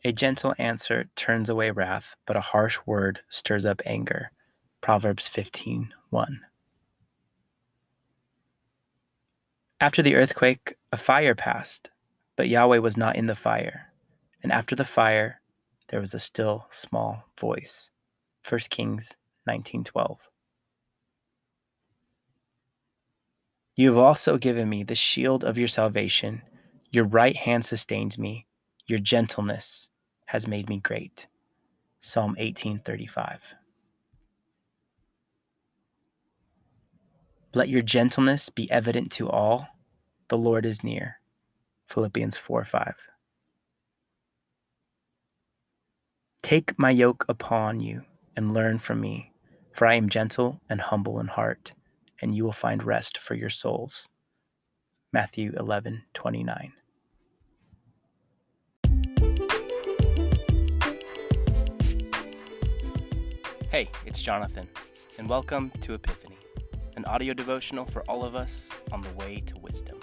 A gentle answer turns away wrath, but a harsh word stirs up anger. Proverbs 15:1. After the earthquake, a fire passed, but Yahweh was not in the fire. And after the fire, there was a still small voice. 1 Kings 19:12. You have also given me the shield of your salvation. Your right hand sustains me. Your gentleness has made me great. Psalm 18:35. Let your gentleness be evident to all. The Lord is near. Philippians 4:5. Take my yoke upon you and learn from me, for I am gentle and humble in heart, and you will find rest for your souls. Matthew 11:29. Hey, it's Jonathan, and welcome to Epiphany, an audio devotional for all of us on the way to wisdom.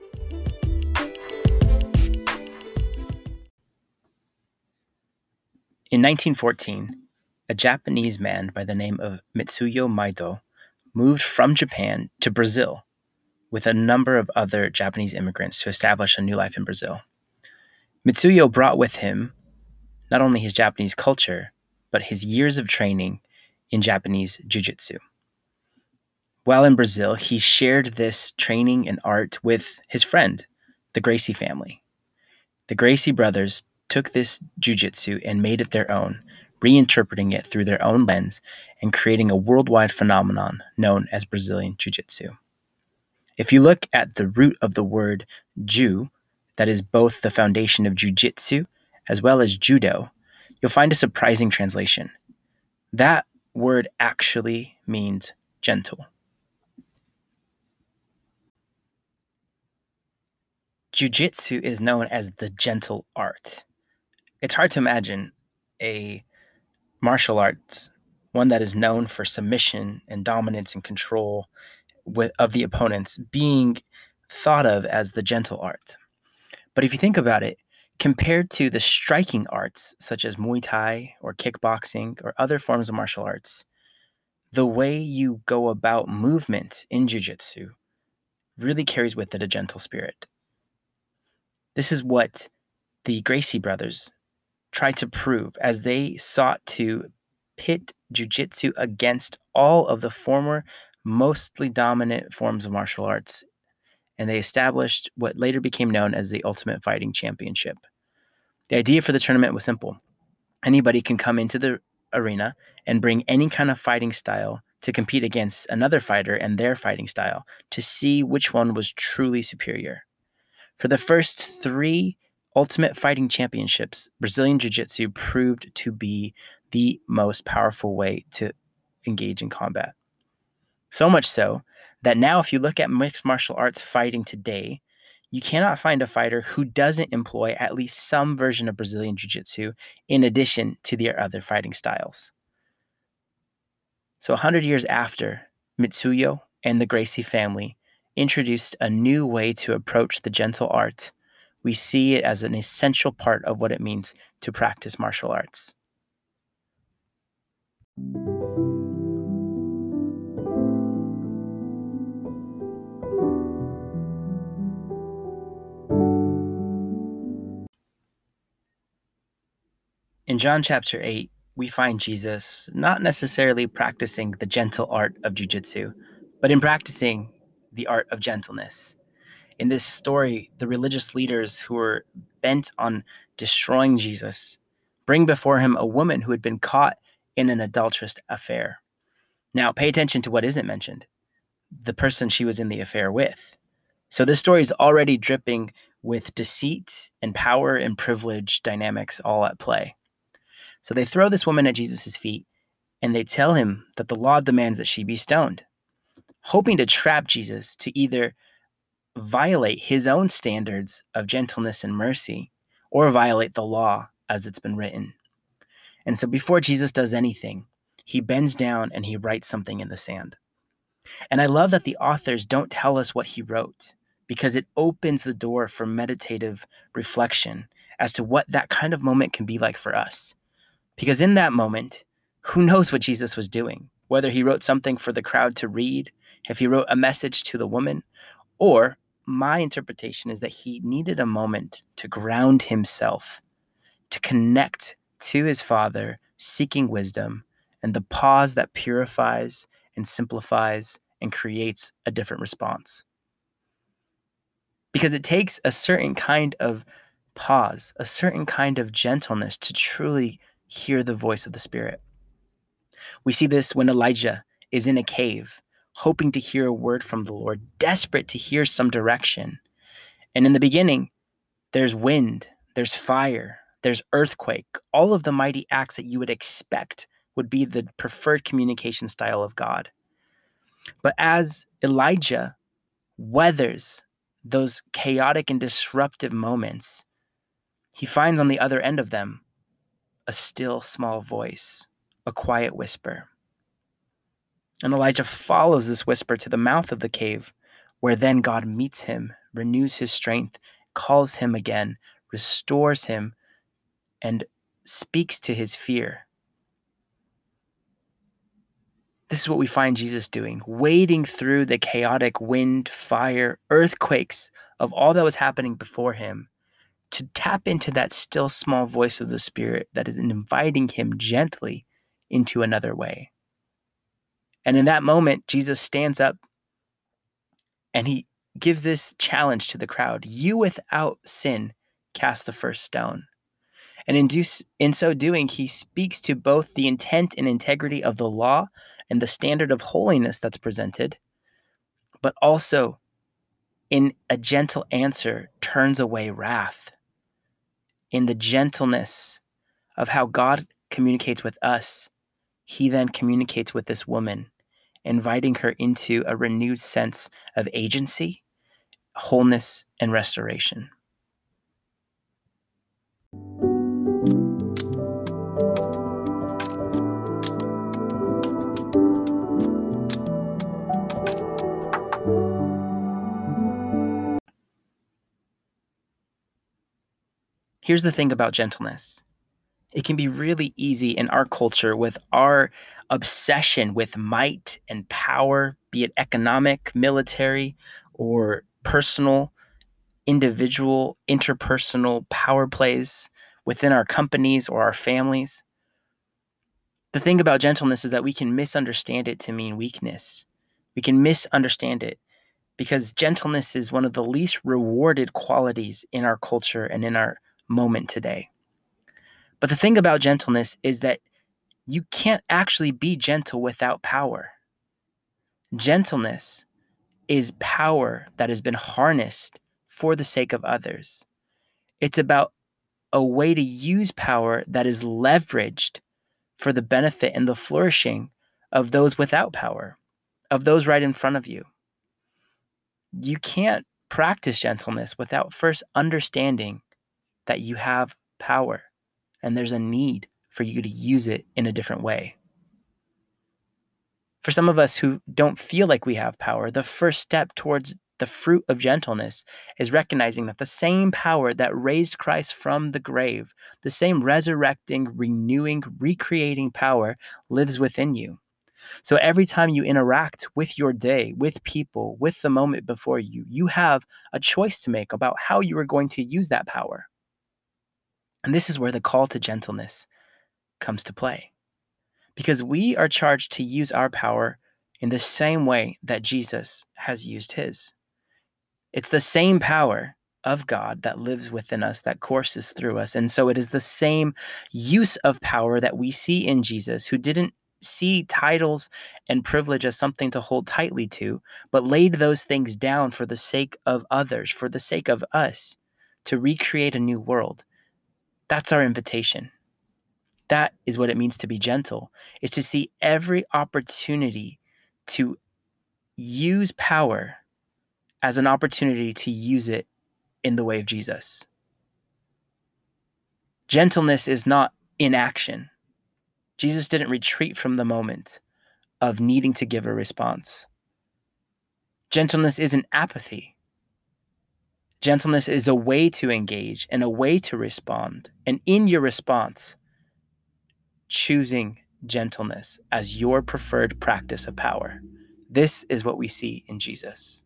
In 1914, a Japanese man by the name of Mitsuyo Maido moved from Japan to Brazil with a number of other Japanese immigrants to establish a new life in Brazil. Mitsuyo brought with him not only his Japanese culture, but his years of training in Japanese jiu-jitsu. While in Brazil, he shared this training and art with his friend, the Gracie family. The Gracie brothers took this jiu-jitsu and made it their own, reinterpreting it through their own lens and creating a worldwide phenomenon known as Brazilian jiu-jitsu. If you look at the root of the word ju, that is both the foundation of jiu-jitsu as well as judo, you'll find a surprising translation. That word actually means gentle. Jiu-jitsu is known as the gentle art. It's hard to imagine a martial arts, one that is known for submission and dominance and control of the opponents, being thought of as the gentle art. But if you think about it, compared to the striking arts such as Muay Thai or kickboxing or other forms of martial arts, the way you go about movement in jiu-jitsu really carries with it a gentle spirit. This is what the Gracie brothers tried to prove as they sought to pit jiu-jitsu against all of the former mostly dominant forms of martial arts, and they established what later became known as the Ultimate Fighting Championship. The idea for the tournament was simple. Anybody can come into the arena and bring any kind of fighting style to compete against another fighter and their fighting style to see which one was truly superior. For the first 3 Ultimate Fighting Championships, Brazilian Jiu-Jitsu proved to be the most powerful way to engage in combat. So much so that now if you look at mixed martial arts fighting today, you cannot find a fighter who doesn't employ at least some version of Brazilian Jiu-Jitsu in addition to their other fighting styles. So 100 years after, Mitsuyo and the Gracie family introduced a new way to approach the gentle art, we see it as an essential part of what it means to practice martial arts. In John chapter 8, we find Jesus not necessarily practicing the gentle art of jiu-jitsu, but in practicing the art of gentleness. In this story, the religious leaders who were bent on destroying Jesus bring before him a woman who had been caught in an adulterous affair. Now, pay attention to what isn't mentioned: the person she was in the affair with. So this story is already dripping with deceit and power and privilege dynamics all at play. So they throw this woman at Jesus' feet, and they tell him that the law demands that she be stoned, hoping to trap Jesus to either violate his own standards of gentleness and mercy or violate the law as it's been written. And so before Jesus does anything, he bends down and he writes something in the sand. And I love that the authors don't tell us what he wrote, because it opens the door for meditative reflection as to what that kind of moment can be like for us. Because in that moment, who knows what Jesus was doing? Whether he wrote something for the crowd to read, if he wrote a message to the woman, or my interpretation is that he needed a moment to ground himself, to connect to his Father, seeking wisdom, and the pause that purifies and simplifies and creates a different response. Because it takes a certain kind of pause, a certain kind of gentleness to truly hear the voice of the Spirit. We see this when Elijah is in a cave, hoping to hear a word from the Lord, desperate to hear some direction. And in the beginning, there's wind, there's fire, there's earthquake, all of the mighty acts that you would expect would be the preferred communication style of God. But as Elijah weathers those chaotic and disruptive moments, he finds on the other end of them a still small voice, a quiet whisper. And Elijah follows this whisper to the mouth of the cave, where then God meets him, renews his strength, calls him again, restores him, and speaks to his fear. This is what we find Jesus doing, wading through the chaotic wind, fire, earthquakes of all that was happening before him to tap into that still small voice of the Spirit that is inviting him gently into another way. And in that moment, Jesus stands up and he gives this challenge to the crowd: you without sin cast the first stone. And in so doing, he speaks to both the intent and integrity of the law and the standard of holiness that's presented, but also in a gentle answer turns away wrath. In the gentleness of how God communicates with us, he then communicates with this woman, inviting her into a renewed sense of agency, wholeness, and restoration. Here's the thing about gentleness. It can be really easy in our culture with our obsession with might and power, be it economic, military, or personal, individual, interpersonal power plays within our companies or our families. The thing about gentleness is that we can misunderstand it to mean weakness. We can misunderstand it because gentleness is one of the least rewarded qualities in our culture and in our moment today. But the thing about gentleness is that you can't actually be gentle without power. Gentleness is power that has been harnessed for the sake of others. It's about a way to use power that is leveraged for the benefit and the flourishing of those without power, of those right in front of you. You can't practice gentleness without first understanding that you have power and there's a need for you to use it in a different way. For some of us who don't feel like we have power, the first step towards the fruit of gentleness is recognizing that the same power that raised Christ from the grave, the same resurrecting, renewing, recreating power lives within you. So every time you interact with your day, with people, with the moment before you, you have a choice to make about how you are going to use that power. And this is where the call to gentleness comes to play. Because we are charged to use our power in the same way that Jesus has used his. It's the same power of God that lives within us, that courses through us. And so it is the same use of power that we see in Jesus, who didn't see titles and privilege as something to hold tightly to, but laid those things down for the sake of others, for the sake of us, to recreate a new world. That's our invitation. That is what it means to be gentle, is to see every opportunity to use power as an opportunity to use it in the way of Jesus. Gentleness is not inaction. Jesus didn't retreat from the moment of needing to give a response. Gentleness isn't apathy. Gentleness is a way to engage and a way to respond. And in your response, choosing gentleness as your preferred practice of power. This is what we see in Jesus.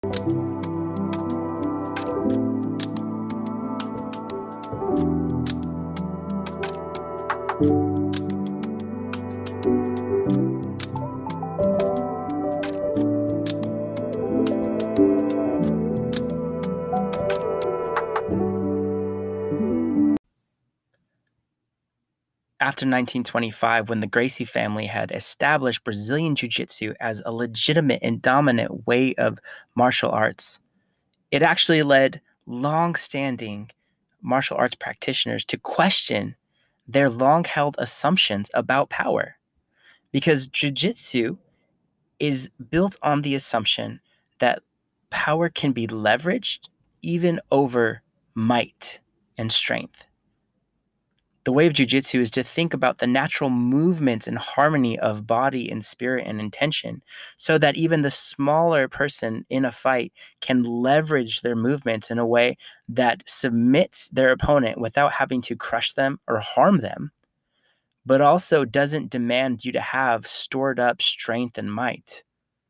After 1925, when the Gracie family had established Brazilian Jiu-Jitsu as a legitimate and dominant way of martial arts, it actually led long-standing martial arts practitioners to question their long-held assumptions about power. Because Jiu-Jitsu is built on the assumption that power can be leveraged even over might and strength. The way of Jiu-Jitsu is to think about the natural movements and harmony of body and spirit and intention, so that even the smaller person in a fight can leverage their movements in a way that submits their opponent without having to crush them or harm them, but also doesn't demand you to have stored up strength and might.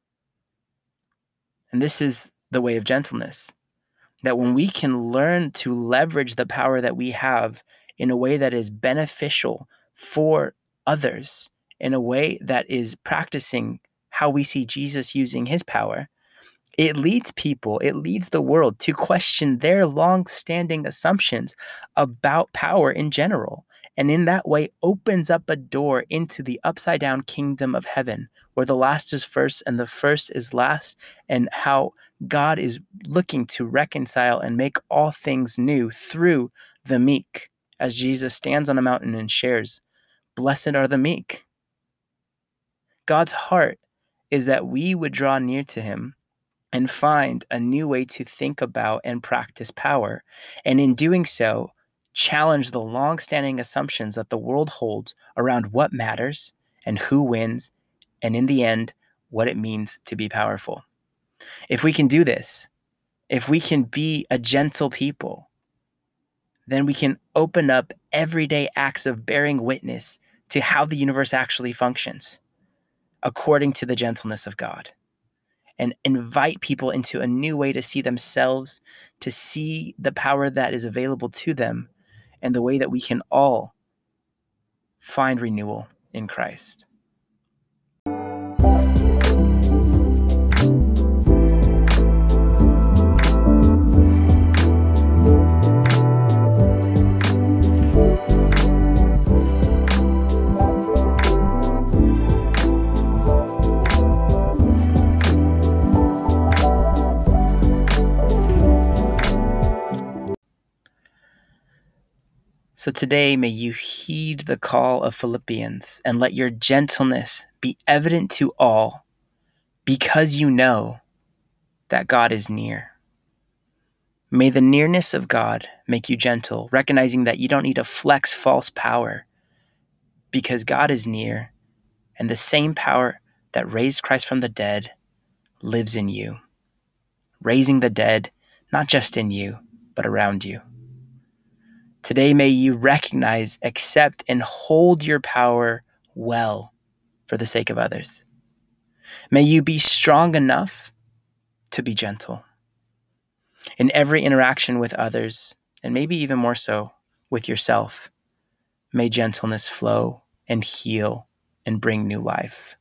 And this is the way of gentleness, that when we can learn to leverage the power that we have in a way that is beneficial for others, in a way that is practicing how we see Jesus using his power, it leads the world to question their long-standing assumptions about power in general. And in that way opens up a door into the upside-down kingdom of heaven, where the last is first and the first is last, and how God is looking to reconcile and make all things new through the meek, as Jesus stands on a mountain and shares, "Blessed are the meek." God's heart is that we would draw near to him and find a new way to think about and practice power, and in doing so, challenge the long-standing assumptions that the world holds around what matters and who wins, and in the end, what it means to be powerful. If we can do this, if we can be a gentle people, then we can open up everyday acts of bearing witness to how the universe actually functions, according to the gentleness of God, and invite people into a new way to see themselves, to see the power that is available to them, and the way that we can all find renewal in Christ. So today, may you heed the call of Philippians and let your gentleness be evident to all, because you know that God is near. May the nearness of God make you gentle, recognizing that you don't need to flex false power, because God is near, and the same power that raised Christ from the dead lives in you, raising the dead not just in you, but around you. Today, may you recognize, accept, and hold your power well for the sake of others. May you be strong enough to be gentle. In every interaction with others, and maybe even more so with yourself, may gentleness flow and heal and bring new life.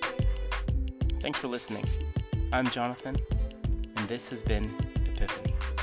Thanks for listening. I'm Jonathan, and this has been Epiphany.